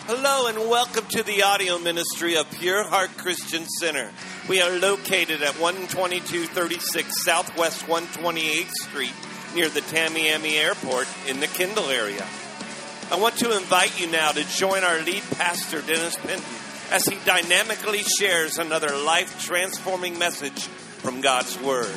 Hello and welcome to the audio ministry of Pure Heart Christian Center. We are located at 12236 Southwest 128th Street near the Tamiami Airport in the Kendall area. I want to invite you now to join our lead pastor, Dennis Penton, as he dynamically shares another life-transforming message from God's Word.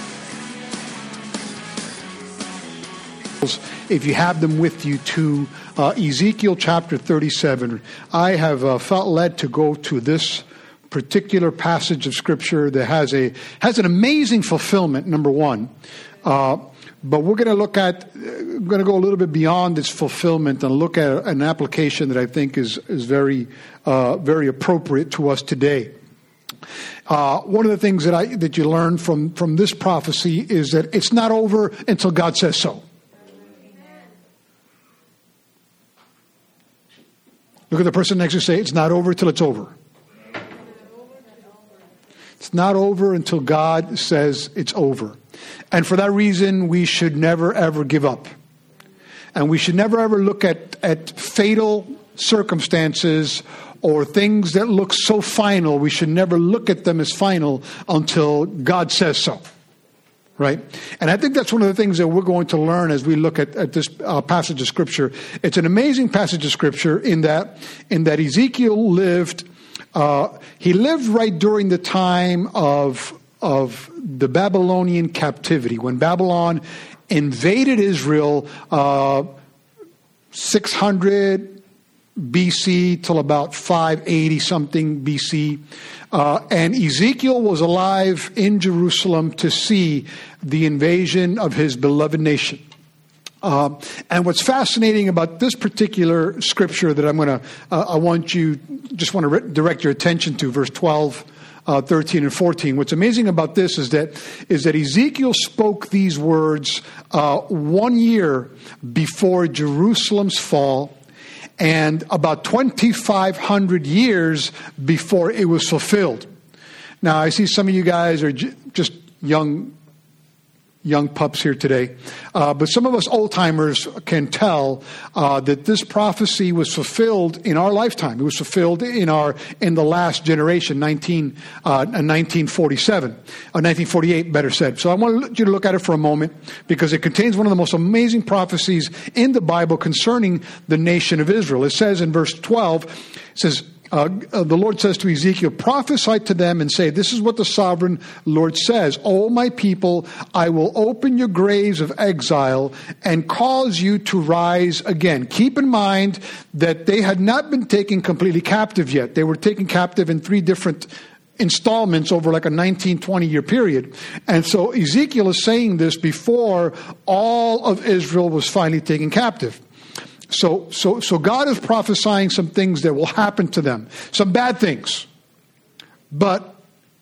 If you have them with you, to Ezekiel chapter 37, I have felt led to go to this particular passage of Scripture that has an amazing fulfillment, number one. But we're going to go a little bit beyond its fulfillment and look at an application that I think is very appropriate to us today. One of the things that you learn from this prophecy is that it's not over until God says so. Look at the person next to you and say, it's not over till it's over. It's not over until God says it's over. And for that reason, we should never, ever give up. And we should never, ever look at fatal circumstances or things that look so final. We should never look at them as final until God says so. Right? And I think that's one of the things that we're going to learn as we look at this passage of Scripture. It's an amazing passage of Scripture in that Ezekiel lived, he lived right during the time of the Babylonian captivity, when Babylon invaded Israel 600 BC till about 580 something BC. And Ezekiel was alive in Jerusalem to see the invasion of his beloved nation. And what's fascinating about this particular scripture that I want to direct your attention to, verse 12, 13, and 14. What's amazing about this is that Ezekiel spoke these words 1 year before Jerusalem's fall, and about 2,500 years before it was fulfilled. Now, I see some of you guys are just young pups here today. But some of us old-timers can tell that this prophecy was fulfilled in our lifetime. It was fulfilled in the last generation, 1947, or 1948, better said. So I want you to look at it for a moment, because it contains one of the most amazing prophecies in the Bible concerning the nation of Israel. It says in verse 12, it says, the Lord says to Ezekiel, prophesy to them and say, this is what the sovereign Lord says. O my people, I will open your graves of exile and cause you to rise again. Keep in mind that they had not been taken completely captive yet. They were taken captive in 3 different installments over like a 19-20 year period. And so Ezekiel is saying this before all of Israel was finally taken captive. So God is prophesying some things that will happen to them, some bad things. But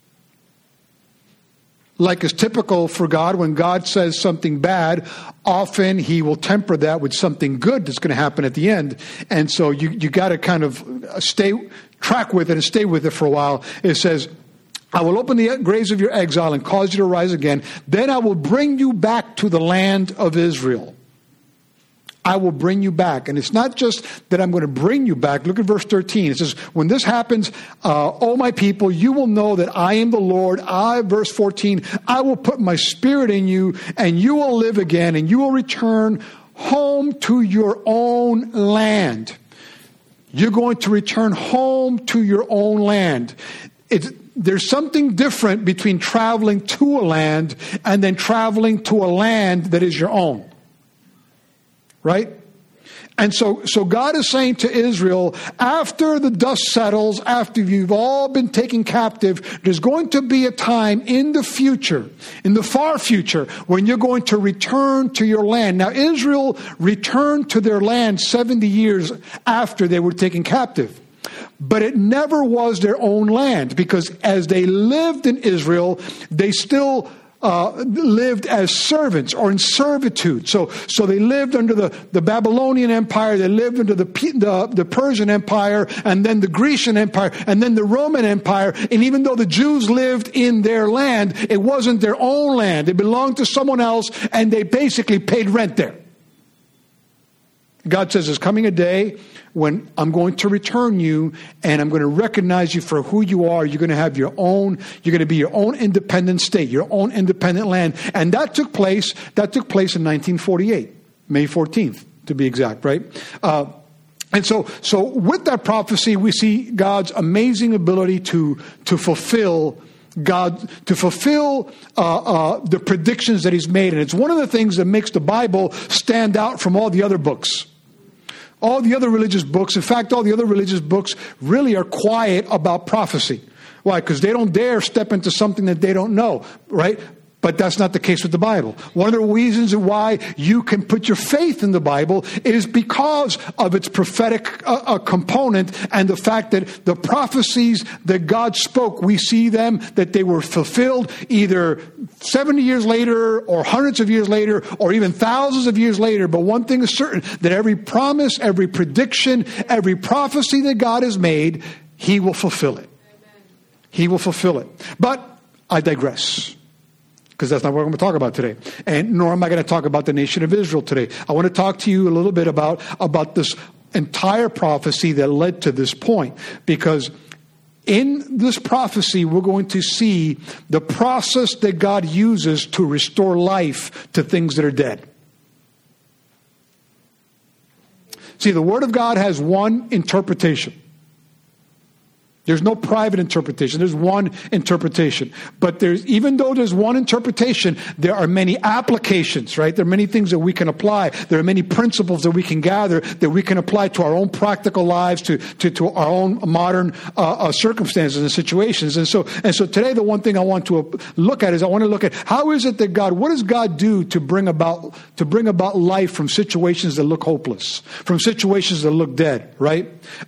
like is typical for God, when God says something bad, often he will temper that with something good that's going to happen at the end. And so you got to kind of track with it and stay with it for a while. It says, I will open the graves of your exile and cause you to rise again. Then I will bring you back to the land of Israel. I will bring you back. And it's not just that I'm going to bring you back. Look at verse 13. It says, when this happens, O my people, you will know that I am the Lord. Verse 14, I will put my spirit in you, and you will live again, and you will return home to your own land. You're going to return home to your own land. There's something different between traveling to a land and then traveling to a land that is your own. Right? And so God is saying to Israel, after the dust settles, after you've all been taken captive, there's going to be a time in the future, in the far future, when you're going to return to your land. Now, Israel returned to their land 70 years after they were taken captive. But it never was their own land, because as they lived in Israel, they still lived as servants or in servitude. So they lived under the Babylonian Empire, they lived under the Persian Empire, and then the Grecian Empire, and then the Roman Empire. And even though the Jews lived in their land, it wasn't their own land. It belonged to someone else, and they basically paid rent there. God says there's coming a day when I'm going to return you and I'm going to recognize you for who you are. You're going to have your own, you're going to be your own independent state, your own independent land. And that took place in 1948, May 14th to be exact, right? And so with that prophecy, we see God's amazing ability to fulfill the predictions that he's made. And it's one of the things that makes the Bible stand out from all the other books. All the other religious books, in fact, all the other religious books really are quiet about prophecy. Why? Because they don't dare step into something that they don't know, right? But that's not the case with the Bible. One of the reasons why you can put your faith in the Bible is because of its prophetic component and the fact that the prophecies that God spoke, we see them, that they were fulfilled either 70 years later or hundreds of years later or even thousands of years later. But one thing is certain, that every promise, every prediction, every prophecy that God has made, he will fulfill it. He will fulfill it. But I digress, because that's not what I'm going to talk about today. And nor am I going to talk about the nation of Israel today. I want to talk to you a little bit about this entire prophecy that led to this point. Because in this prophecy, we're going to see the process that God uses to restore life to things that are dead. See, the Word of God has one interpretation. There's no private interpretation. There's one interpretation. But even though there's one interpretation, there are many applications, right? There are many things that we can apply. There are many principles that we can gather that we can apply to our own practical lives, to our own modern circumstances and situations. And so today, the one thing I want to look at is how is it that what does God do to bring about life from situations that look hopeless, from situations that look dead, right?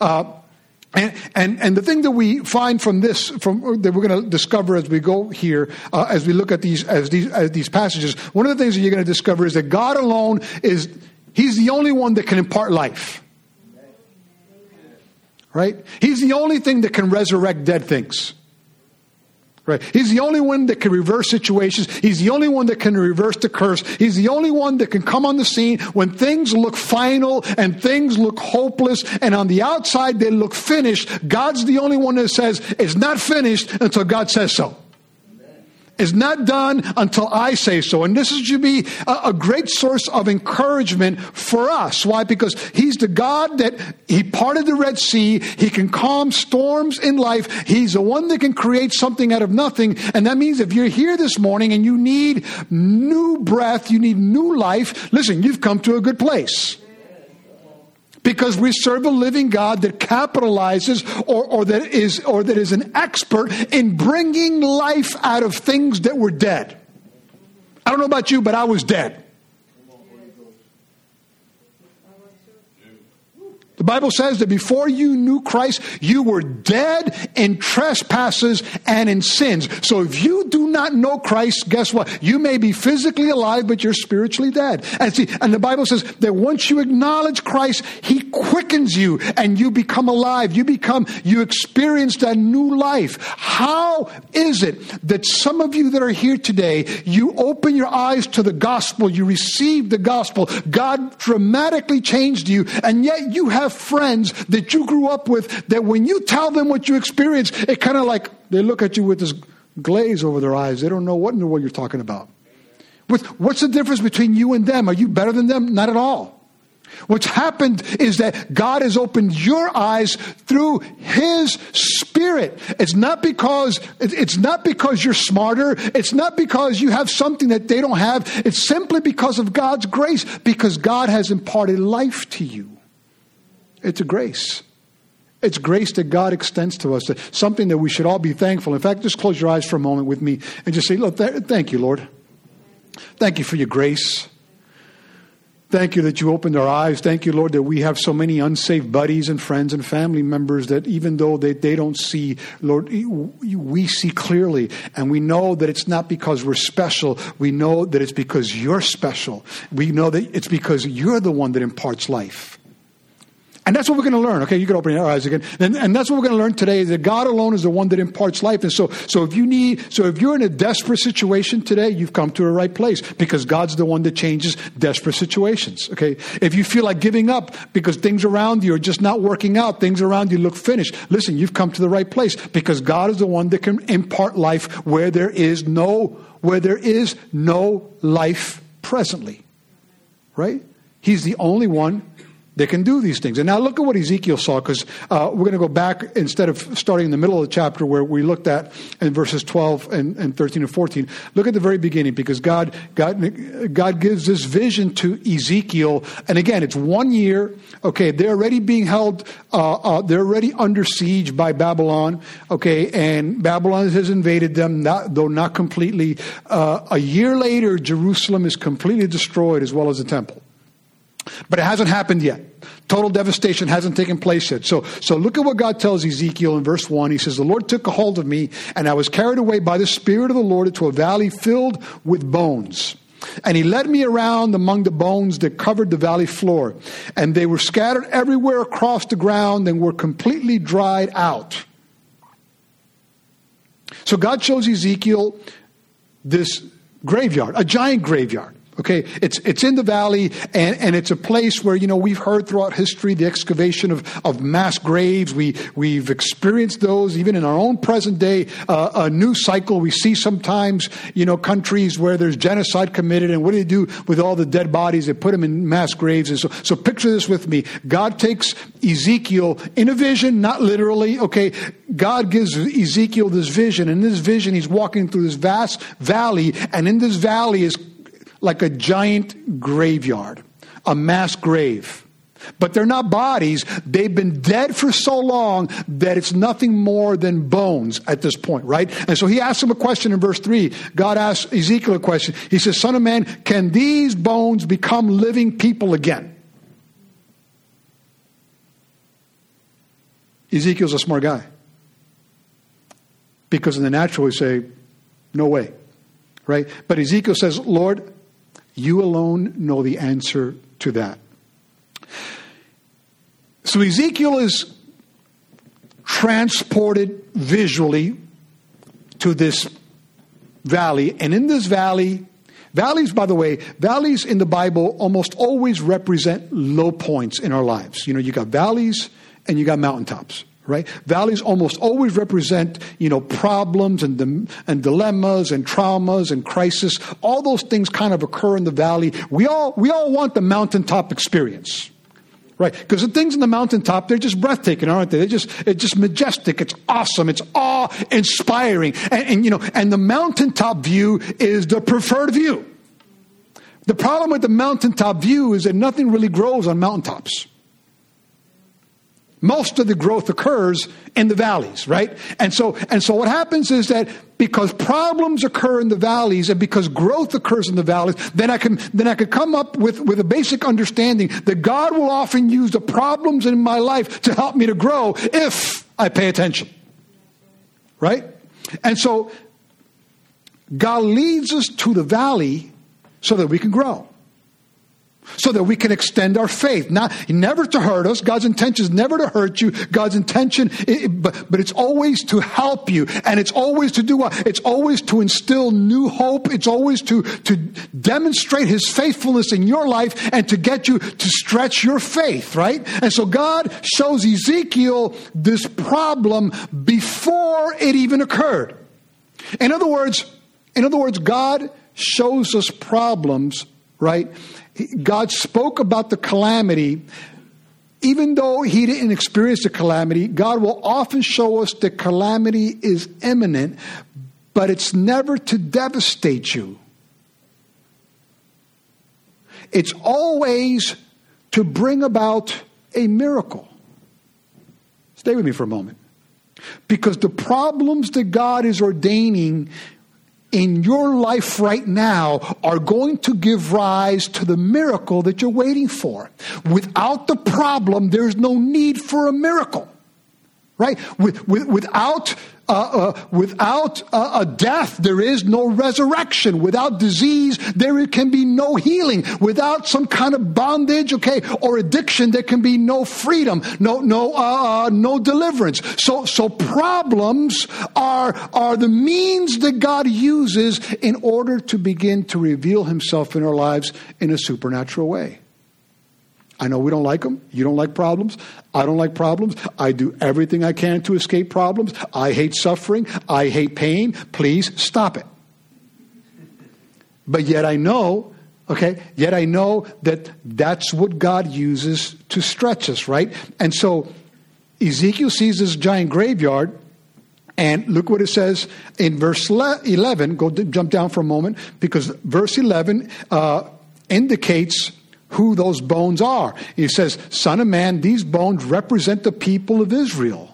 And the thing that we find that we're going to discover as we go here, as we look at these passages, one of the things that you're going to discover is that God alone He's the only one that can impart life. Right? He's the only thing that can resurrect dead things. Right? He's the only one that can reverse situations. He's the only one that can reverse the curse. He's the only one that can come on the scene when things look final and things look hopeless and on the outside they look finished. God's the only one that says it's not finished until God says so. It's not done until I say so. And this should be a great source of encouragement for us. Why? Because he's the God that he parted the Red Sea. He can calm storms in life. He's the one that can create something out of nothing. And that means if you're here this morning and you need new breath, you need new life, listen, you've come to a good place. Because we serve a living God that capitalizes or that is an expert in bringing life out of things that were dead. I don't know about you, but I was dead. The Bible says that before you knew Christ, you were dead in trespasses and in sins. So if you do not know Christ, guess what? You may be physically alive, but you're spiritually dead. And the Bible says that once you acknowledge Christ, he quickens you and you become alive. You experience that new life. How is it that some of you that are here today, you open your eyes to the gospel, you receive the gospel, God dramatically changed you, and yet you have friends that you grew up with that when you tell them what you experienced, it kind of like they look at you with this glaze over their eyes. They don't know what in the world you're talking about. What's the difference between you and them? Are you better than them? Not at all. What's happened is that God has opened your eyes through His Spirit. It's not because you're smarter. It's not because you have something that they don't have. It's simply because of God's grace, because God has imparted life to you. It's a grace. It's grace that God extends to us. Something that we should all be thankful. In fact, just close your eyes for a moment with me and just say, look, thank you, Lord. Thank you for your grace. Thank you that you opened our eyes. Thank you, Lord, that we have so many unsaved buddies and friends and family members that even though they don't see, Lord, we see clearly. And we know that it's not because we're special. We know that it's because you're special. We know that it's because you're the one that imparts life. And that's what we're going to learn. Okay, you can open your eyes again. And that's what we're going to learn today, is that God alone is the one that imparts life. And so if you're in a desperate situation today, you've come to the right place, because God's the one that changes desperate situations. Okay, if you feel like giving up because things around you are just not working out, things around you look finished, listen, you've come to the right place, because God is the one that can impart life where there is no life presently. Right? He's the only one that can do these things. And now look at what Ezekiel saw, because we're going to go back, instead of starting in the middle of the chapter where we looked at in verses 12 and 13 and 14. Look at the very beginning, because God gives this vision to Ezekiel. And again, it's 1 year. Okay, they're already being held, they're already under siege by Babylon. Okay, and Babylon has invaded them, though not completely. A year later, Jerusalem is completely destroyed, as well as the temple. But it hasn't happened yet. Total devastation hasn't taken place yet. So look at what God tells Ezekiel in verse 1. He says, "The Lord took a hold of me, and I was carried away by the Spirit of the Lord into a valley filled with bones. And he led me around among the bones that covered the valley floor. And they were scattered everywhere across the ground and were completely dried out." So God shows Ezekiel this graveyard, a giant graveyard. Okay, it's in the valley, and it's a place where, we've heard throughout history the excavation of mass graves. We've experienced those even in our own present day. A news cycle we see sometimes, countries where there's genocide committed, and what do they do with all the dead bodies? They put them in mass graves. And so picture this with me. God takes Ezekiel in a vision, not literally. Okay, God gives Ezekiel this vision. In this vision, he's walking through this vast valley, and in this valley is like a giant graveyard, a mass grave. But they're not bodies. They've been dead for so long that it's nothing more than bones at this point, right? And so he asks him a question in verse 3. God asks Ezekiel a question. He says, "Son of man, can these bones become living people again?" Ezekiel's a smart guy. Because in the natural we say, no way, right? But Ezekiel says, "Lord, you alone know the answer to that." So Ezekiel is transported visually to this valley. And in this valley, valleys, by the way, valleys in the Bible almost always represent low points in our lives. You got valleys and you got mountaintops. Right? Valleys almost always represent, problems and dilemmas and traumas and crisis. All those things kind of occur in the valley. We all want the mountaintop experience, right? Because the things in the mountaintop, they're just breathtaking, aren't they? It's just majestic. It's awesome. It's awe-inspiring. And the mountaintop view is the preferred view. The problem with the mountaintop view is that nothing really grows on mountaintops. Most of the growth occurs in the valleys, right? And so what happens is that because problems occur in the valleys and because growth occurs in the valleys, then I could come up with a basic understanding that God will often use the problems in my life to help me to grow if I pay attention. Right? And so God leads us to the valley so that we can grow. So that we can extend our faith. Never to hurt us. God's intention is never to hurt you. God's intention, but it's always to help you. And it's always to do what? It's always to instill new hope. It's always to demonstrate His faithfulness in your life and to get you to stretch your faith, right? And so God shows Ezekiel this problem before it even occurred. In other words, God shows us problems, right? God spoke about the calamity. Even though He didn't experience the calamity, God will often show us that calamity is imminent, but it's never to devastate you. It's always to bring about a miracle. Stay with me for a moment. Because the problems that God is ordaining in your life right now are going to give rise to the miracle that you're waiting for. Without the problem, there's no need for a miracle. right? Without a death, there is no resurrection. Without disease, there can be no healing. Without some kind of bondage, or addiction, there can be no freedom, no deliverance. So problems are the means that God uses in order to begin to reveal himself in our lives in a supernatural way. I know we don't like them. You don't like problems. I don't like problems. I do everything I can to escape problems. I hate suffering. I hate pain. Please stop it. But yet I know that that's what God uses to stretch us, right? And so Ezekiel sees this giant graveyard, and look what it says in verse 11. Jump down for a moment, because verse 11 indicates who those bones are. He says, "Son of man, these bones represent the people of Israel."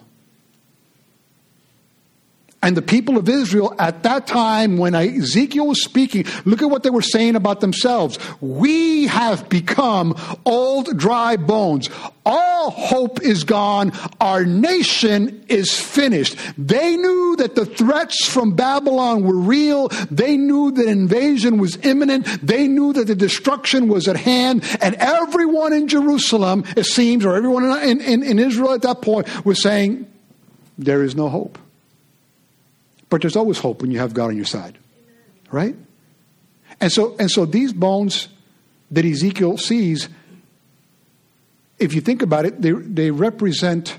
And the people of Israel at that time, when Ezekiel was speaking, look at what they were saying about themselves. "We have become old, dry bones. All hope is gone. Our nation is finished." They knew that the threats from Babylon were real. They knew that invasion was imminent. They knew that the destruction was at hand. And everyone in Jerusalem, it seems, or everyone in Israel at that point, was saying, there is no hope. But there's always hope when you have God on your side. Right? And so these bones that Ezekiel sees, if you think about it, they represent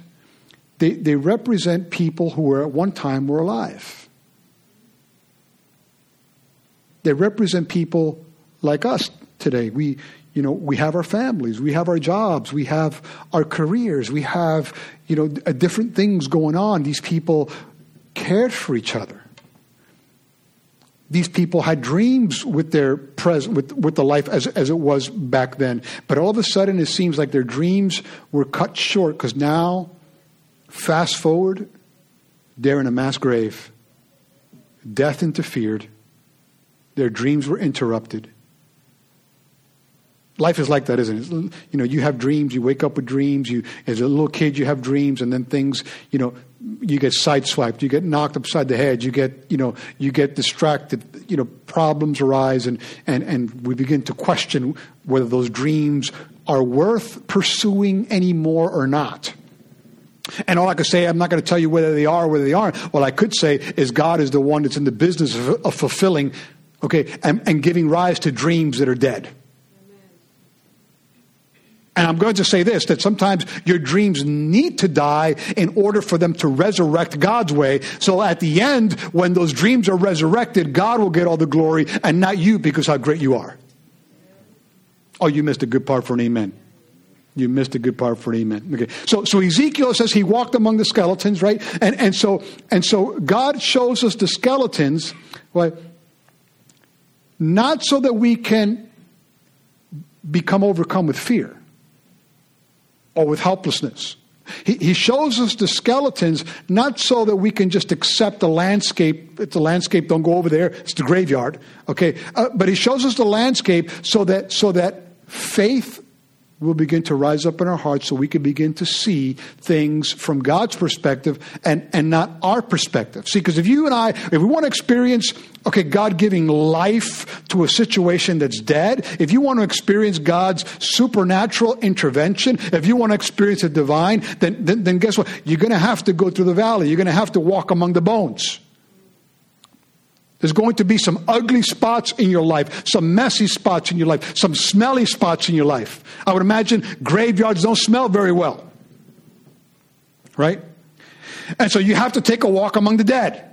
people who were at one time were alive. They represent people like us today. We have our families, we have our jobs, we have our careers, we have different things going on. These people cared for each other. These people had dreams with their with the life as it was back then. But all of a sudden, it seems like their dreams were cut short, because now, fast forward, they're in a mass grave. Death interfered. Their dreams were interrupted. Life is like that, isn't it? You have dreams. You wake up with dreams. As a little kid, you have dreams, and then things, you get sideswiped. You get knocked upside the head. You get distracted. Problems arise, and we begin to question whether those dreams are worth pursuing anymore or not. And all I could say, I'm not going to tell you whether they are or whether they aren't. What I could say is God is the one that's in the business of fulfilling, and giving rise to dreams that are dead. And I'm going to say this, that sometimes your dreams need to die in order for them to resurrect God's way. So at the end, when those dreams are resurrected, God will get all the glory and not you, because how great you are. Oh, you missed a good part for an amen. You missed a good part for an amen. Okay. So Ezekiel says he walked among the skeletons, right? And so God shows us the skeletons, right? Not so that we can become overcome with fear or with helplessness. He shows us the skeletons not so that we can just accept the landscape. It's a landscape, don't go over there. It's the graveyard. Okay, but he shows us the landscape so that faith will begin to rise up in our hearts, so we can begin to see things from God's perspective and not our perspective. See, because if we want to experience, God giving life to a situation that's dead, if you want to experience God's supernatural intervention, if you want to experience the divine, then guess what? You're going to have to go through the valley. You're going to have to walk among the bones. There's going to be some ugly spots in your life, some messy spots in your life, some smelly spots in your life. I would imagine graveyards don't smell very well. Right? And so you have to take a walk among the dead.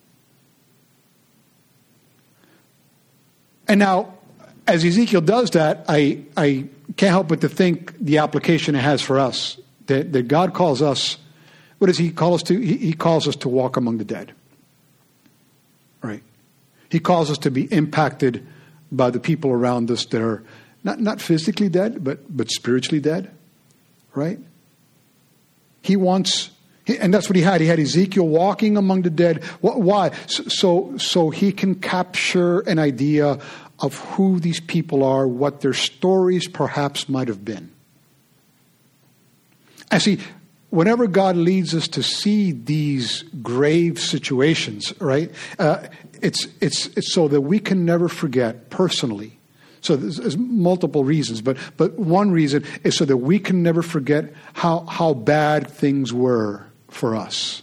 And now, as Ezekiel does that, I can't help but to think the application it has for us. That God calls us, what does he call us to? He calls us to walk among the dead. Right? He calls us to be impacted by the people around us that are not physically dead, but spiritually dead, right? He wants, and that's what he had. He had Ezekiel walking among the dead. Why? So he can capture an idea of who these people are, what their stories perhaps might have been. And see, whenever God leads us to see these grave situations, right, it's so that we can never forget personally. So there's multiple reasons, but one reason is so that we can never forget how bad things were for us.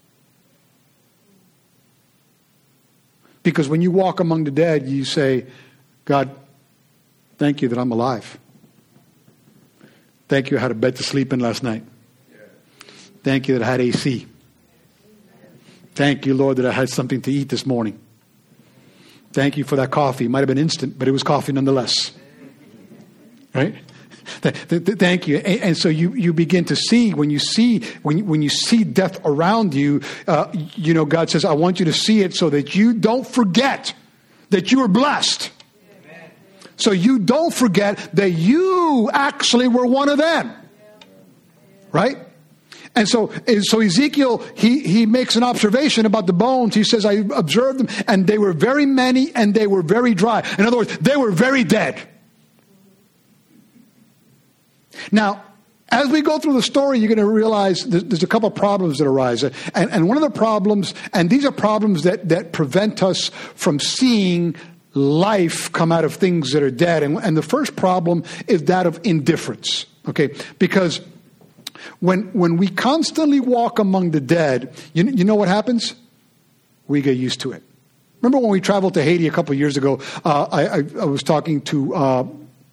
Because when you walk among the dead, you say, God, thank you that I'm alive. Thank you I had a bed to sleep in last night. Thank you that I had AC. Thank you, Lord, that I had something to eat this morning. Thank you for that coffee. It might have been instant, but it was coffee nonetheless. Right? Thank you. And so you begin to see, when you see death around you, God says, I want you to see it so that you don't forget that you are blessed. Amen. So you don't forget that you actually were one of them. Right? And so Ezekiel, he makes an observation about the bones. He says, I observed them, and they were very many, and they were very dry. In other words, they were very dead. Now, as we go through the story, you're going to realize there's a couple of problems that arise. And one of the problems, and these are problems that prevent us from seeing life come out of things that are dead. And the first problem is that of indifference. Okay? Because when we constantly walk among the dead, you know what happens? We get used to it. Remember when we traveled to Haiti a couple of years ago, I was talking to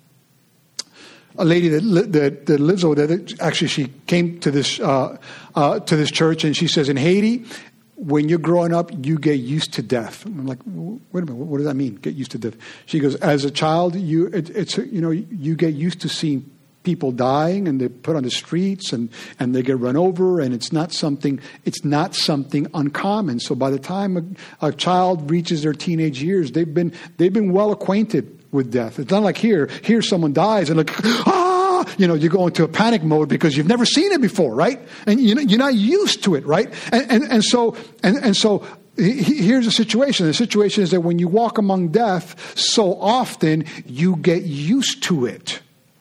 a lady that lives over there. Actually, she came to this church, and she says, in Haiti, when you're growing up, you get used to death. I'm like, wait a minute, what does that mean? Get used to death? She goes, as a child, you get used to seeing people dying, and they're put on the streets, and they get run over, and it's not something uncommon. So by the time a child reaches their teenage years, they've been well acquainted with death. It's not like here someone dies and you go into a panic mode because you've never seen it before, right? And you're not used to it, right? And so here's the situation. The situation is that when you walk among death, so often you get used to it.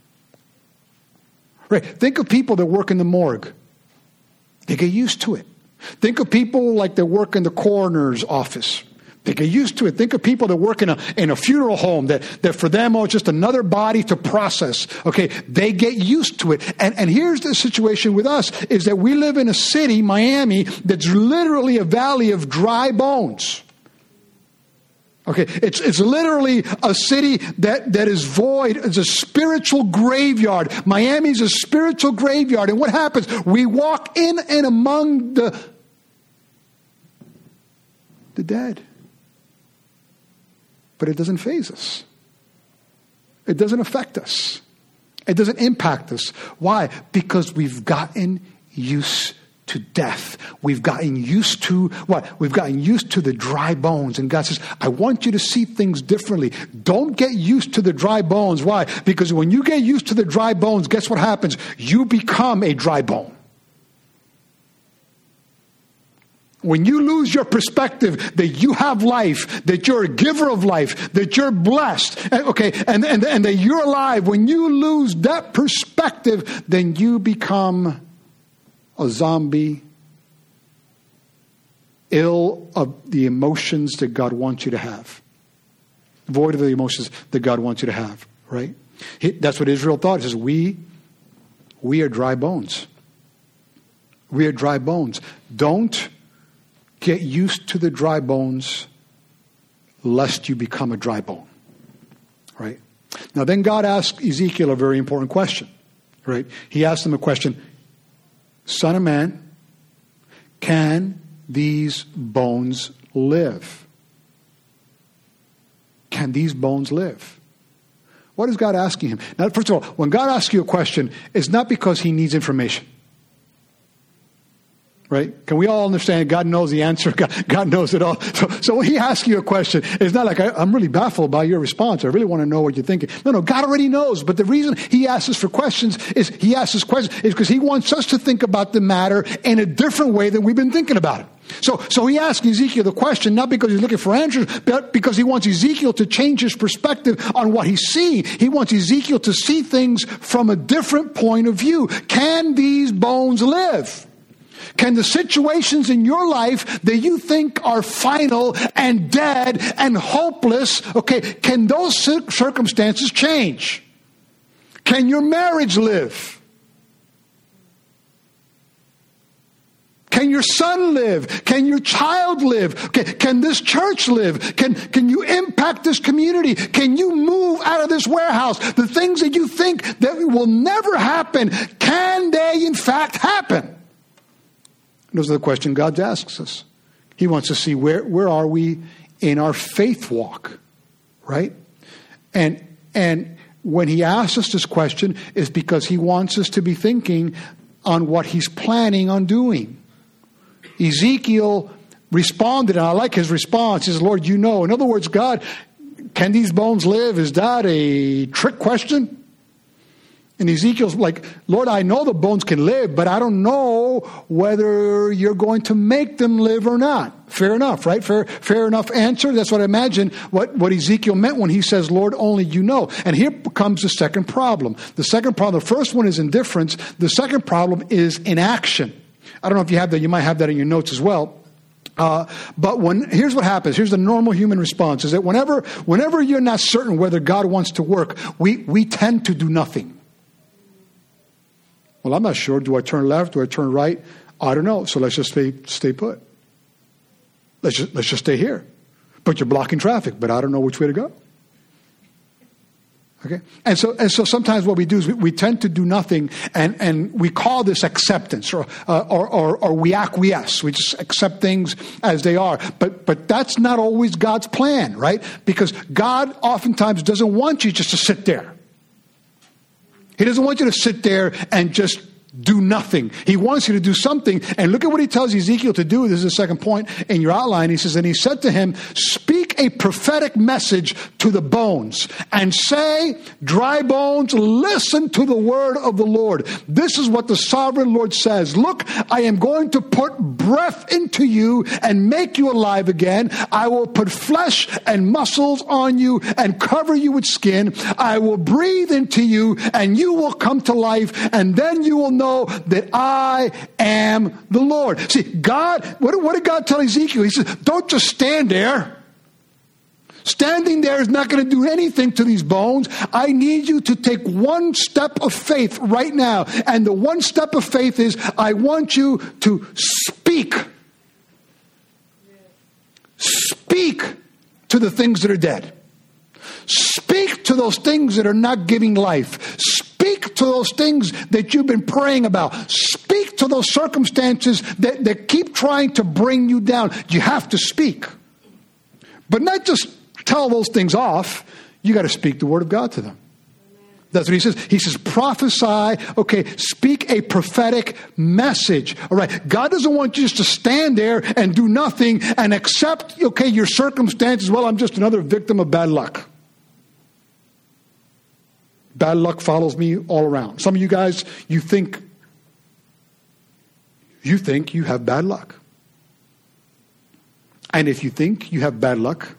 Right? Think of people that work in the morgue. They get used to it. Think of people like that work in the coroner's office. They get used to it. Think of people that work in a funeral home that for them, it's just another body to process. Okay, they get used to it. And here's the situation with us, is that we live in a city, Miami, that's literally a valley of dry bones. Okay, it's literally a city that is void. It's a spiritual graveyard. Miami's a spiritual graveyard. And what happens? We walk in and among the dead. But it doesn't faze us. It doesn't affect us. It doesn't impact us. Why? Because we've gotten used to death. We've gotten used to what? We've gotten used to the dry bones. And God says, I want you to see things differently. Don't get used to the dry bones. Why? Because when you get used to the dry bones, guess what happens? You become a dry bone. When you lose your perspective that you have life, that you're a giver of life, that you're blessed, okay, and that you're alive, when you lose that perspective, then you become a zombie, ill of the emotions that God wants you to have. Void of the emotions that God wants you to have, right? That's what Israel thought. It says, we are dry bones. We are dry bones. Don't get used to the dry bones lest you become a dry bone. Right? Now then God asked Ezekiel a very important question. Right? He asked him a question, Son of man, can these bones live? Can these bones live? What is God asking him? Now, first of all, when God asks you a question, it's not because he needs information. Right? Can we all understand God knows the answer? God knows it all. So when he asks you a question, it's not like, I'm really baffled by your response. I really want to know what you're thinking. No, God already knows. But the reason he asks us for questions is because he wants us to think about the matter in a different way than we've been thinking about it. So he asked Ezekiel the question, not because he's looking for answers, but because he wants Ezekiel to change his perspective on what he's seeing. He wants Ezekiel to see things from a different point of view. Can these bones live? Can the situations in your life that you think are final and dead and hopeless, can those circumstances change? Can your marriage live? Can your son live? Can your child live? Can this church live? Can you impact this community? Can you move out of this warehouse? The things that you think that will never happen, can they in fact happen? Those are the questions God asks us. He wants to see where are we in our faith walk, right? And when he asks us this question is because he wants us to be thinking on what he's planning on doing. Ezekiel responded, and I like his response. He says, Lord, you know. In other words, God, can these bones live? Is that a trick question? And Ezekiel's like, Lord, I know the bones can live, but I don't know whether you're going to make them live or not. Fair enough, right? Fair enough answer. That's what I imagine what Ezekiel meant when he says, Lord, only you know. And here comes the second problem. The second problem, the first one is indifference. The second problem is inaction. I don't know if you have that. You might have that in your notes as well. But here's what happens. Here's the normal human response: is that whenever you're not certain whether God wants to work, we tend to do nothing. Well, I'm not sure. Do I turn left? Do I turn right? I don't know. So let's just stay put. Let's just stay here. But you're blocking traffic. But I don't know which way to go. Okay, and so sometimes what we do is we tend to do nothing, and we call this acceptance, or we acquiesce. We just accept things as they are. But that's not always God's plan, right? Because God oftentimes doesn't want you just to sit there. He doesn't want you to sit there and just do nothing. He wants you to do something. And look at what he tells Ezekiel to do. This is the second point in your outline. He says, and he said to him, speak a prophetic message to the bones and say, dry bones, listen to the word of the Lord. This is what the sovereign Lord says. Look, I am going to put breath into you and make you alive again. I will put flesh and muscles on you and cover you with skin. I will breathe into you and you will come to life, and then you will know that I am the Lord. See, God, what did God tell Ezekiel? He said, don't just stand there. Standing there is not going to do anything to these bones. I need you to take one step of faith right now. And the one step of faith is, I want you to speak. Speak to the things that are dead. Speak to those things that are not giving life. Speak to those things that you've been praying about. Speak to those circumstances that keep trying to bring you down. You have to speak. But not just tell those things off. You got to speak the word of God to them. That's what he says. He says, prophesy, speak a prophetic message. All right. God doesn't want you just to stand there and do nothing and accept, your circumstances. Well, I'm just another victim of bad luck. Bad luck follows me all around. Some of you guys, you think you have bad luck. And if you think you have bad luck,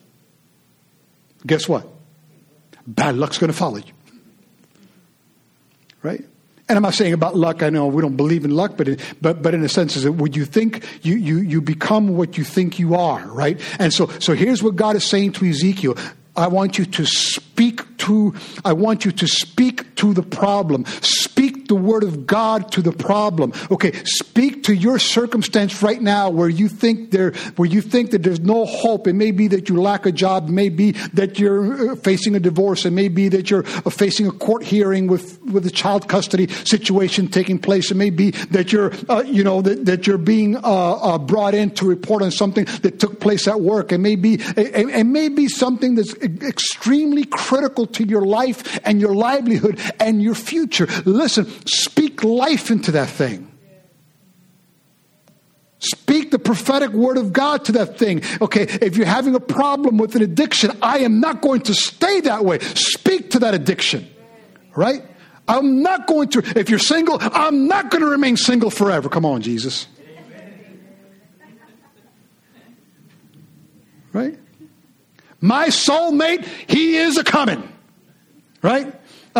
guess what? Bad luck's going to follow you. Right? And I'm not saying about luck. I know we don't believe in luck, but in a sense, is that what you think, you become what you think you are, right? And so here's what God is saying to Ezekiel. I want you to speak to the problem. Speak the word of God to the problem. Speak to your circumstance right now where you think that there's no hope. It may be that you lack a job. It may be that you're facing a divorce. It may be that you're facing a court hearing with a child custody situation taking place. It may be that you're that you're being brought in to report on something that took place at work. It may be something that's extremely critical to your life and your livelihood and your future. Listen, speak life into that thing. Speak the prophetic word of God to that thing. If you're having a problem with an addiction, I am not going to stay that way. Speak to that addiction. Right? I'm not going to, if you're single, I'm not going to remain single forever. Come on, Jesus. Right? My soulmate, he is a coming. Right?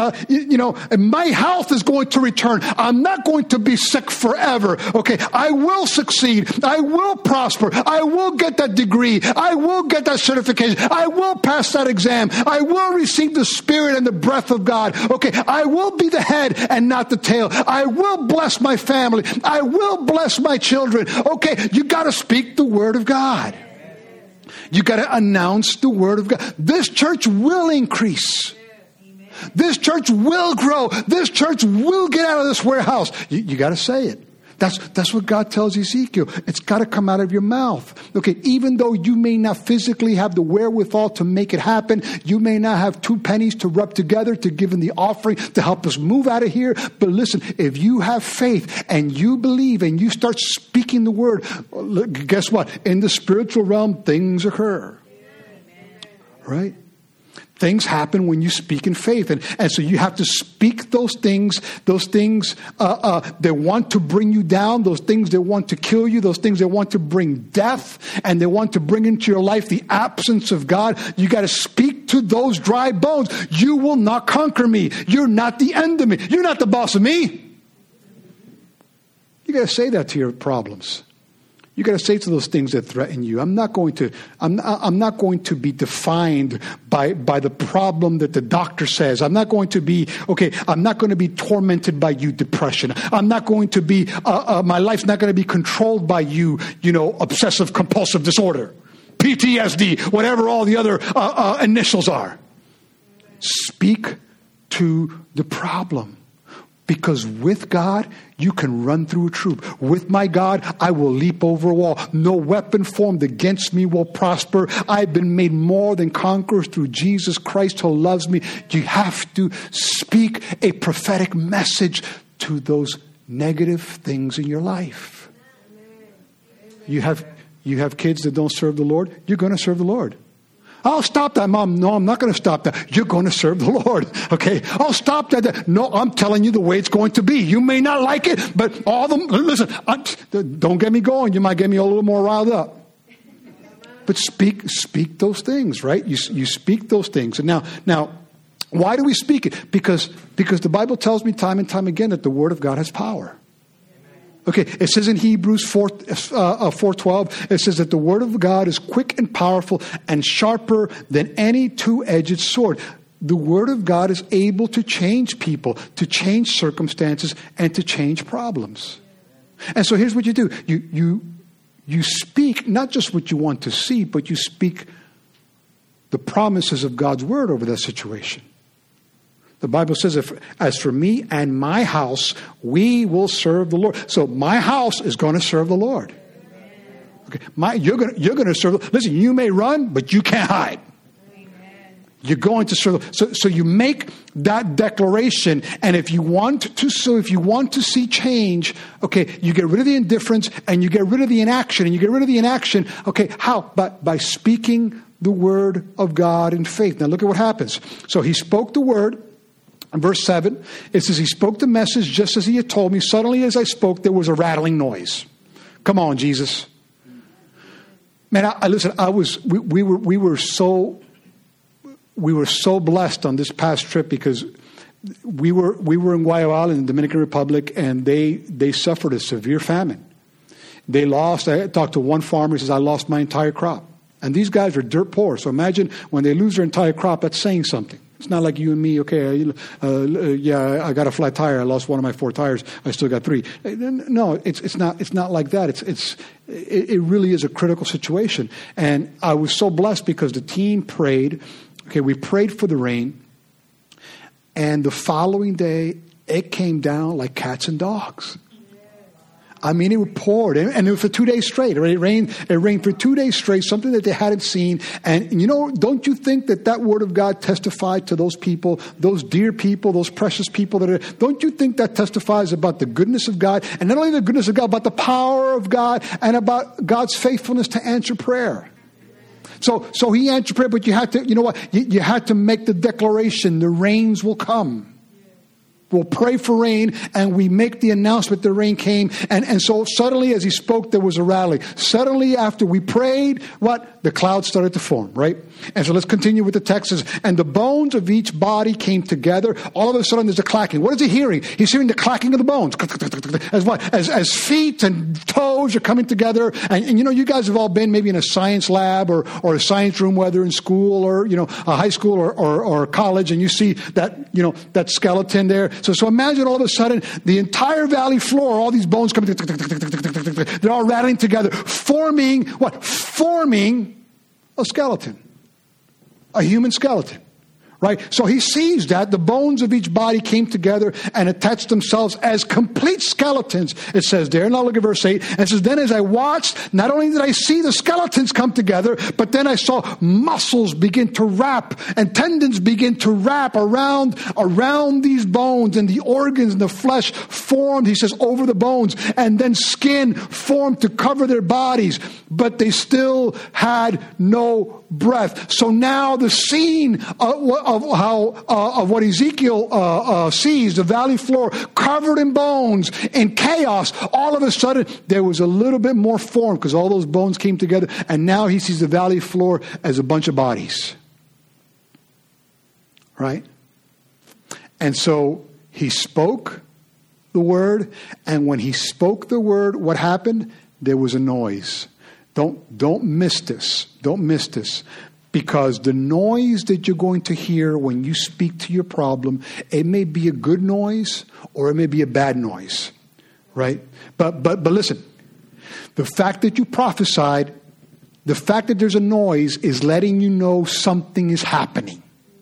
My health is going to return. I'm not going to be sick forever. Okay, I will succeed. I will prosper. I will get that degree. I will get that certification. I will pass that exam. I will receive the Spirit and the breath of God. Okay, I will be the head and not the tail. I will bless my family. I will bless my children. Okay, you got to speak the word of God. You got to announce the word of God. This church will increase. This church will grow. This church will get out of this warehouse. You got to say it. That's what God tells Ezekiel. It's got to come out of your mouth. Okay, even though you may not physically have the wherewithal to make it happen, you may not have 2 pennies to rub together to give in the offering to help us move out of here. But listen, if you have faith and you believe and you start speaking the word, guess what? In the spiritual realm, things occur. Right? Things happen when you speak in faith. And so you have to speak those things that want to bring you down, those things that want to kill you, those things that want to bring death, and they want to bring into your life the absence of God. You got to speak to those dry bones. You will not conquer me. You're not the end of me. You're not the boss of me. You got to say that to your problems. You got to say to those things that threaten you, I'm not going to be defined by the problem that the doctor says. I'm not going to be tormented by you, depression. I'm not going to be, my life's not going to be controlled by you, obsessive compulsive disorder, PTSD, whatever all the other initials are. Speak to the problem. Because with God, you can run through a troop. With my God, I will leap over a wall. No weapon formed against me will prosper. I've been made more than conquerors through Jesus Christ who loves me. You have to speak a prophetic message to those negative things in your life. You have kids that don't serve the Lord. You're going to serve the Lord. I'll stop that, Mom. No, I'm not going to stop that. You're going to serve the Lord. Okay. I'll stop that. No, I'm telling you the way it's going to be. You may not like it, but listen, don't get me going. You might get me a little more riled up. But speak those things, right? You speak those things. And now, why do we speak it? Because the Bible tells me time and time again that the Word of God has power. Okay, it says in Hebrews 4:12, it says that the word of God is quick and powerful and sharper than any two-edged sword. The word of God is able to change people, to change circumstances, and to change problems. And so here's what you do. You speak not just what you want to see, but you speak the promises of God's word over that situation. The Bible says, as for me and my house, we will serve the Lord. So my house is going to serve the Lord. Okay, you're going to serve. Listen, you may run, but you can't hide. You're going to serve. So you make that declaration, and if you want to see change, okay, you get rid of the indifference and you get rid of the inaction, and you get rid of the inaction. Okay, how? By speaking the word of God in faith. Now look at what happens. So he spoke the word. In verse 7, it says, he spoke the message just as he had told me. Suddenly as I spoke, there was a rattling noise. Come on, Jesus. Man, we were so blessed on this past trip because we were in Guayabal in the Dominican Republic, and they suffered a severe famine. I talked to one farmer, he says, I lost my entire crop. And these guys are dirt poor. So imagine when they lose their entire crop, that's saying something. It's not like you and me, okay, I got a flat tire. I lost one of my 4 tires. I still got 3. No, it's not like that. It really is a critical situation. And I was so blessed because the team prayed. Okay, we prayed for the rain. And the following day, it came down like cats and dogs. I mean, it poured, and it was for 2 days straight. It rained for 2 days straight, something that they hadn't seen. And don't you think that word of God testified to those people, those dear people, those precious people don't you think that testifies about the goodness of God? And not only the goodness of God, but the power of God and about God's faithfulness to answer prayer. So he answered prayer, but you had to, you had to make the declaration, the rains will come. we'll pray for rain, and we make the announcement the rain came. And so suddenly as he spoke, there was a rattling. Suddenly after we prayed, what? The clouds started to form, right? And so let's continue with the text. And the bones of each body came together. All of a sudden there's a clacking. What is he hearing? He's hearing the clacking of the bones. As what? As feet and toes are coming together. And you know, you guys have all been maybe in a science lab or a science room, whether in school or, you know, a high school or college, and you see that, you know, that skeleton there. So imagine all of a sudden the entire valley floor, all these bones coming, they're all rattling together, forming what? Forming a skeleton. A human skeleton. Right? So he sees that the bones of each body came together and attached themselves as complete skeletons, it says there. And I'll look at verse 8. And it says, then as I watched, not only did I see the skeletons come together, but then I saw muscles begin to wrap and tendons begin to wrap around these bones, and the organs and the flesh formed, he says, over the bones, and then skin formed to cover their bodies, but they still had no breath. So now the scene of what Ezekiel sees, the valley floor covered in bones, in chaos, all of a sudden there was a little bit more form because all those bones came together, and now he sees the valley floor as a bunch of bodies. Right? And so he spoke the word, and when he spoke the word, what happened? There was a noise. Don't miss this. Don't miss this. Because the noise that you're going to hear when you speak to your problem, it may be a good noise or it may be a bad noise. Right? But listen, the fact that you prophesied, the fact that there's a noise is letting you know something is happening.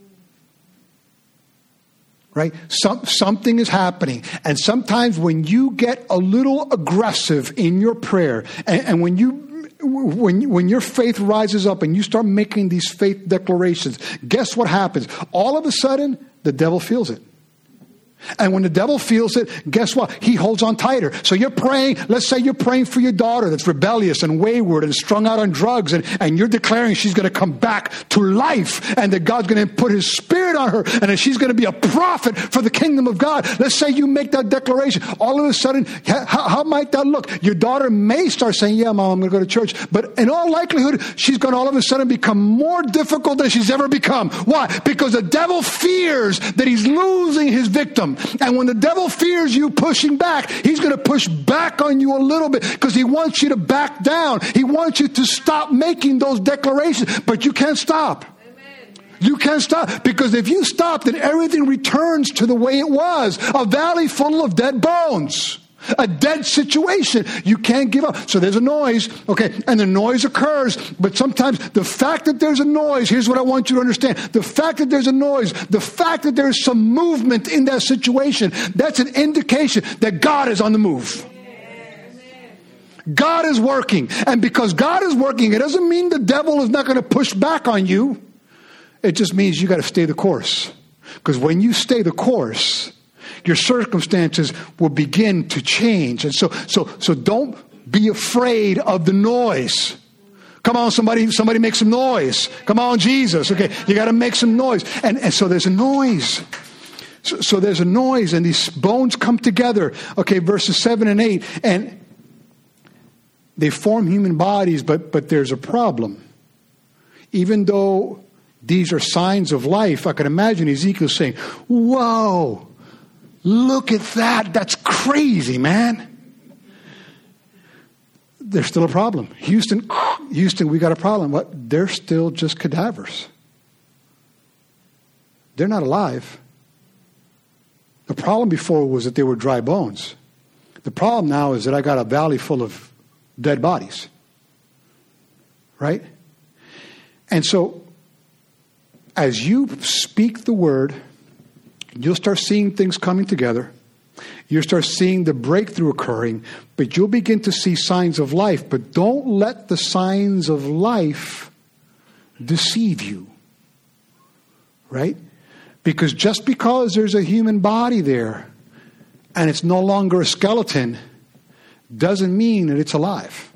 Right? Something is happening. And sometimes when you get a little aggressive in your prayer, and when your faith rises up and you start making these faith declarations, guess what happens? All of a sudden, the devil feels it. And when the devil feels it, guess what? He holds on tighter. So you're praying, let's say you're praying for your daughter that's rebellious and wayward and strung out on drugs, and you're declaring she's going to come back to life and that God's going to put his spirit on her and that she's going to be a prophet for the kingdom of God. Let's say you make that declaration. All of a sudden, how might that look? Your daughter may start saying, yeah, Mom, I'm going to go to church. But in all likelihood, she's going to all of a sudden become more difficult than she's ever become. Why? Because the devil fears that he's losing his victim. And when the devil fears you pushing back, he's going to push back on you a little bit because he wants you to back down. He wants you to stop making those declarations, but you can't stop. Amen. You can't stop, because if you stop, then everything returns to the way it was, a valley full of dead bones. A dead situation. You can't give up. So there's a noise, okay, and the noise occurs, but sometimes the fact that there's a noise, here's what I want you to understand. The fact that there's a noise, the fact that there's some movement in that situation, that's an indication that God is on the move. God is working. And because God is working, it doesn't mean the devil is not going to push back on you. It just means you got to stay the course. Because when you stay the course, your circumstances will begin to change. And so don't be afraid of the noise. Come on, somebody make some noise. Come on, Jesus. Okay, you got to make some noise. And so there's a noise. So there's a noise, and these bones come together. Okay, verses 7 and 8. And they form human bodies, but there's a problem. Even though these are signs of life, I can imagine Ezekiel saying, whoa, look at that. That's crazy, man. There's still a problem. Houston, we got a problem. What? They're still just cadavers. They're not alive. The problem before was that they were dry bones. The problem now is that I got a valley full of dead bodies. Right? And so, as you speak the word, you'll start seeing things coming together. You'll start seeing the breakthrough occurring, but you'll begin to see signs of life. But don't let the signs of life deceive you. Right? Because just because there's a human body there and it's no longer a skeleton doesn't mean that it's alive.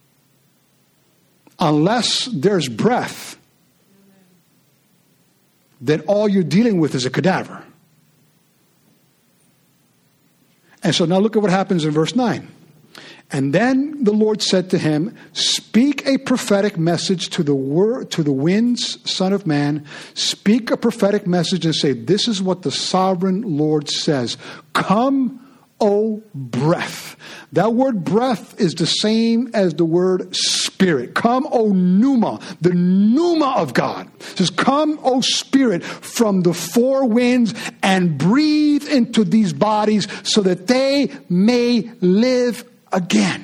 Unless there's breath, then all you're dealing with is a cadaver. And so now look at what happens in verse 9. And then the Lord said to him, speak a prophetic message to the winds, Son of Man. Speak a prophetic message and say, this is what the sovereign Lord says. Come, O breath. That word breath is the same as the word spirit. Come, O pneuma, the pneuma of God. It says, come, O Spirit, from the four winds and breathe into these bodies so that they may live again.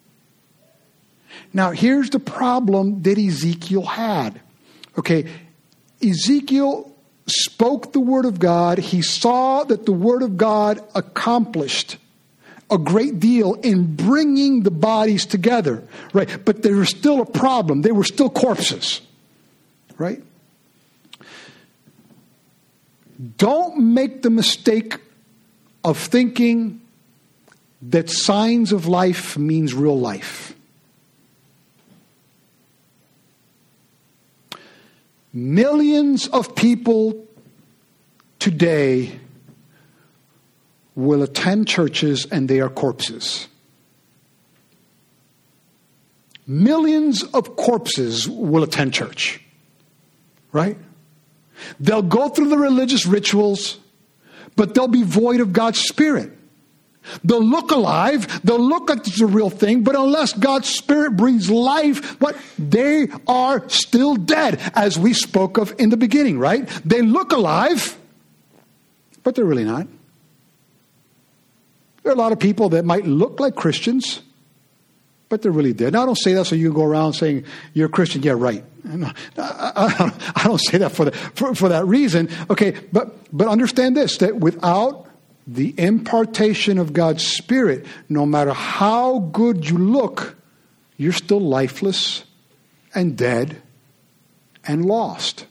Now, here's the problem that Ezekiel had. Okay, Ezekiel spoke the word of God. He saw that the word of God accomplished a great deal in bringing the bodies together, right? But there was still a problem. They were still corpses, right? Don't make the mistake of thinking that signs of life means real life. Millions of people today will attend churches and they are corpses. Millions of corpses will attend church, right? They'll go through the religious rituals, but they'll be void of God's Spirit. They'll look alive, they'll look like it's a real thing, but unless God's Spirit breathes life, they are still dead, as we spoke of in the beginning, right? They look alive, but they're really not. There are a lot of people that might look like Christians, but they're really dead. Now, I don't say that so you go around saying, you're a Christian. Yeah, right. I don't say that for that reason. Okay, but understand this, that without the impartation of God's Spirit, no matter how good you look, you're still lifeless and dead and lost.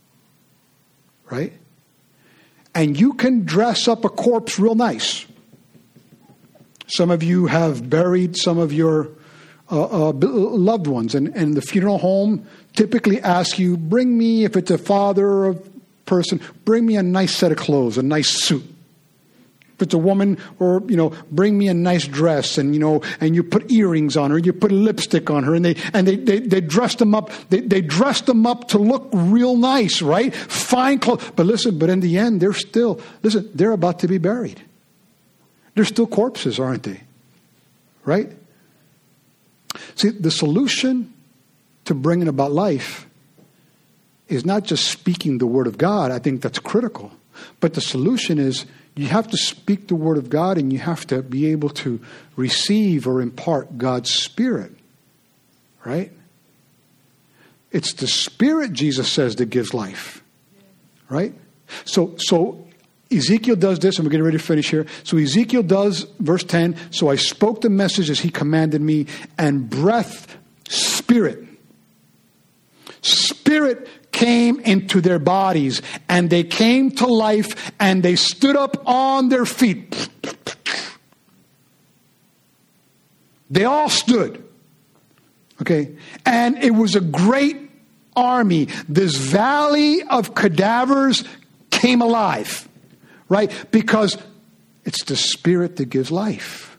Right? And you can dress up a corpse real nice. Some of you have buried some of your loved ones, and the funeral home typically asks you, bring me, if it's a father or a person, bring me a nice set of clothes, a nice suit. If it's a woman, or, bring me a nice dress, and you put earrings on her, you put lipstick on her, and they dressed them up. They dressed them up to look real nice, right? Fine clothes. But in the end, they're about to be buried. They're still corpses, aren't they? Right? See, the solution to bringing about life is not just speaking the word of God. I think that's critical. But the solution is you have to speak the word of God, and you have to be able to receive or impart God's Spirit. Right? It's the Spirit, Jesus says, that gives life. Right? So Ezekiel does this, and we're getting ready to finish here. So Ezekiel does, verse 10, so I spoke the message as he commanded me, and breath, Spirit came into their bodies, and they came to life, and they stood up on their feet. They all stood. Okay? And it was a great army. This valley of cadavers came alive. Right? Because it's the Spirit that gives life.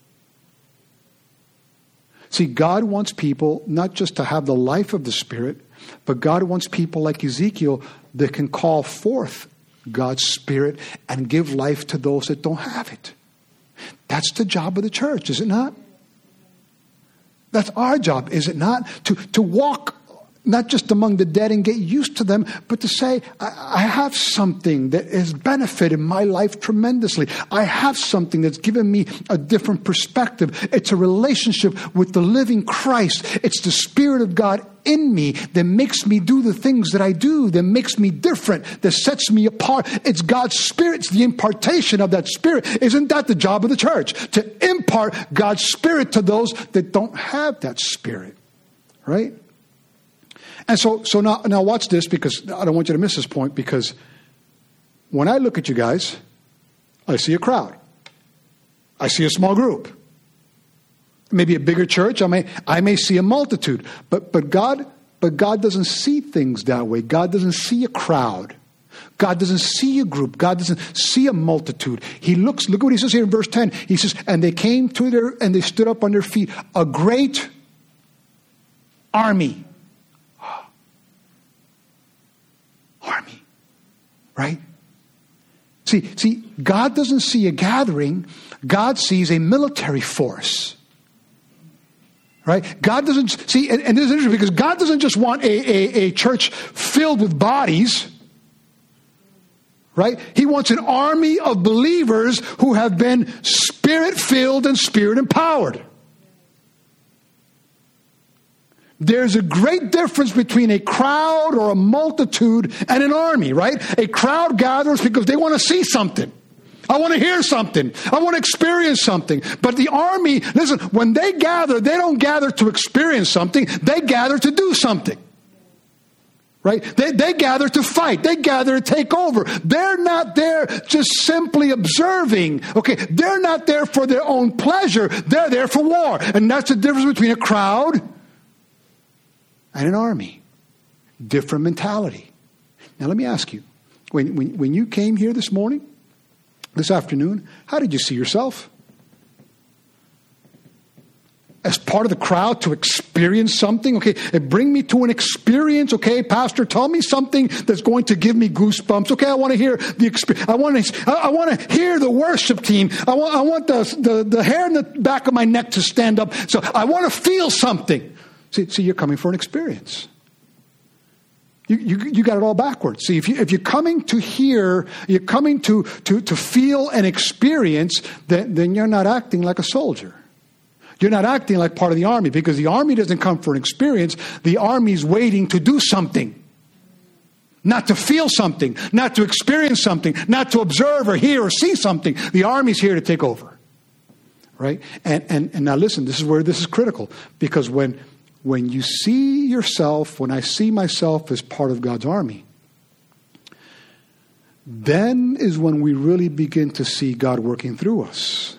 See, God wants people not just to have the life of the Spirit, but God wants people like Ezekiel that can call forth God's Spirit and give life to those that don't have it. That's the job of the church, is it not? That's our job, is it not? To walk not just among the dead and get used to them, but to say, I have something that has benefited my life tremendously. I have something that's given me a different perspective. It's a relationship with the living Christ. It's the Spirit of God in me that makes me do the things that I do, that makes me different, that sets me apart. It's God's Spirit. It's the impartation of that Spirit. Isn't that the job of the church? To impart God's Spirit to those that don't have that Spirit. Right? And so now watch this, because I don't want you to miss this point, because when I look at you guys, I see a crowd. I see a small group. Maybe a bigger church. I may see a multitude. But God doesn't see things that way. God doesn't see a crowd. God doesn't see a group. God doesn't see a multitude. Look what he says here in verse 10. He says, and they came to there and they stood up on their feet. A great army. Army. Right? See, God doesn't see a gathering. God sees a military force. Right? God doesn't see, and this is interesting because God doesn't just want a church filled with bodies. Right? He wants an army of believers who have been Spirit-filled and Spirit-empowered. There's a great difference between a crowd or a multitude and an army, right? A crowd gathers because they want to see something. I want to hear something. I want to experience something. But the army, listen, when they gather, they don't gather to experience something. They gather to do something. Right? They gather to fight. They gather to take over. They're not there just simply observing. Okay, they're not there for their own pleasure. They're there for war. And that's the difference between a crowd and an army. Different mentality. Now let me ask you, when you came here this morning, this afternoon, how did you see yourself? As part of the crowd to experience something? Okay, bring me to an experience. Okay, Pastor, tell me something that's going to give me goosebumps. Okay, I want to hear the experience. I want to hear the worship team. I want the hair in the back of my neck to stand up. So I want to feel something. See, you're coming for an experience. You got it all backwards. See, if you're coming to hear, you're coming to feel and experience, then you're not acting like a soldier. You're not acting like part of the army, because the army doesn't come for an experience. The army's waiting to do something. Not to feel something, not to experience something, not to observe or hear or see something. The army's here to take over. Right? And now listen, this is where this is critical, because when you see yourself, when I see myself as part of God's army, then is when we really begin to see God working through us.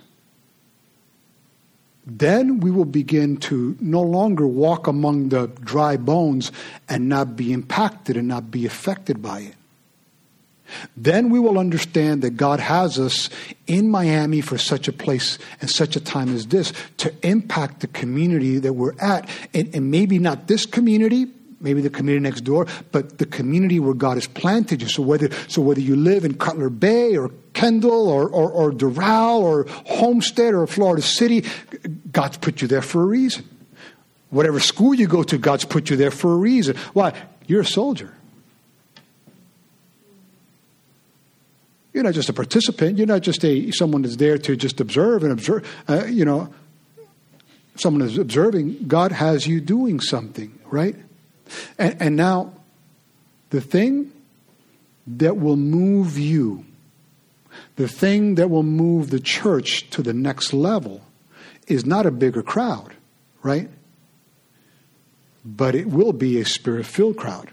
Then we will begin to no longer walk among the dry bones and not be impacted and not be affected by it. Then we will understand that God has us in Miami for such a place and such a time as this to impact the community that we're at. And maybe not this community, maybe the community next door, but the community where God has planted you. So whether you live in Cutler Bay or Kendall or Doral or Homestead or Florida City, God's put you there for a reason. Whatever school you go to, God's put you there for a reason. Why? You're a soldier. You're not just a participant. You're not just someone that's there to just observe and observe. Someone is observing. God has you doing something, right? And now, the thing that will move you, the thing that will move the church to the next level, is not a bigger crowd, right? But it will be a Spirit-filled crowd.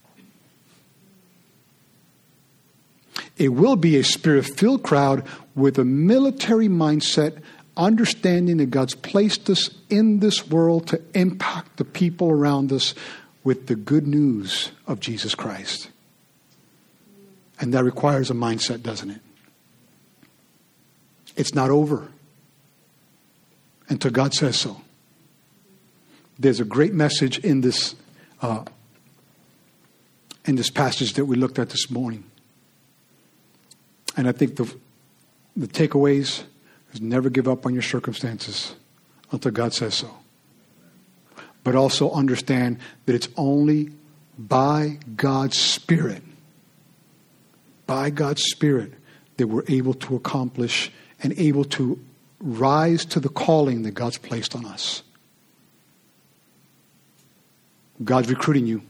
It will be a Spirit-filled crowd with a military mindset, understanding that God's placed us in this world to impact the people around us with the good news of Jesus Christ. And that requires a mindset, doesn't it? It's not over until God says so. There's a great message in this passage that we looked at this morning. And I think the takeaways is never give up on your circumstances until God says so. But also understand that it's only by God's Spirit, that we're able to accomplish and able to rise to the calling that God's placed on us. God's recruiting you.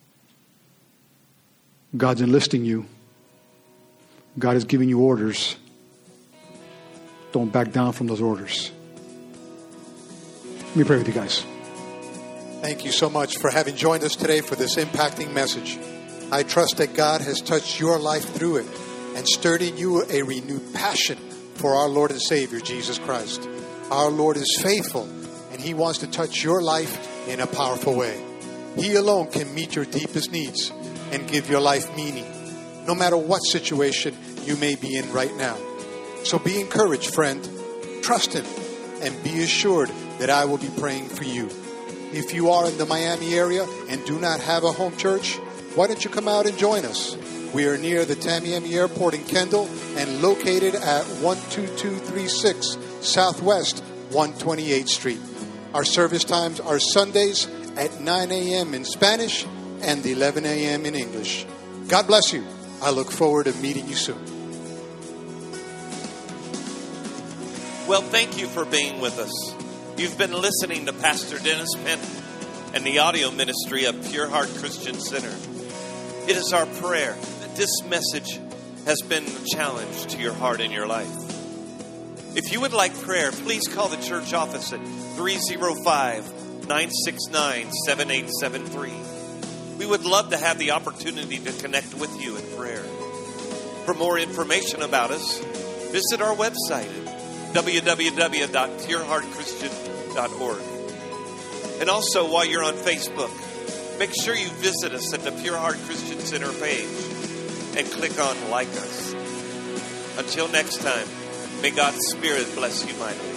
God's enlisting you. God is giving you orders. Don't back down from those orders. Let me pray with you guys. Thank you so much for having joined us today for this impacting message. I trust that God has touched your life through it and stirred in you a renewed passion for our Lord and Savior, Jesus Christ. Our Lord is faithful, and He wants to touch your life in a powerful way. He alone can meet your deepest needs and give your life meaning. no matter what situation you may be in right now. So be encouraged, friend. Trust Him and be assured that I will be praying for you. If you are in the Miami area and do not have a home church, why don't you come out and join us? We are near the Tamiami Airport in Kendall and located at 12236 Southwest 128th Street. Our service times are Sundays at 9 a.m. in Spanish and 11 a.m. in English. God bless you. I look forward to meeting you soon. Well, thank you for being with us. You've been listening to Pastor Dennis Penn and the audio ministry of Pure Heart Christian Center. It is our prayer that this message has been a challenge to your heart and your life. If you would like prayer, please call the church office at 305-969-7873. We would love to have the opportunity to connect with you in prayer. For more information about us, visit our website at www.pureheartchristian.org. And also, while you're on Facebook, make sure you visit us at the Pure Heart Christian Center page and click on Like Us. Until next time, may God's Spirit bless you mightily.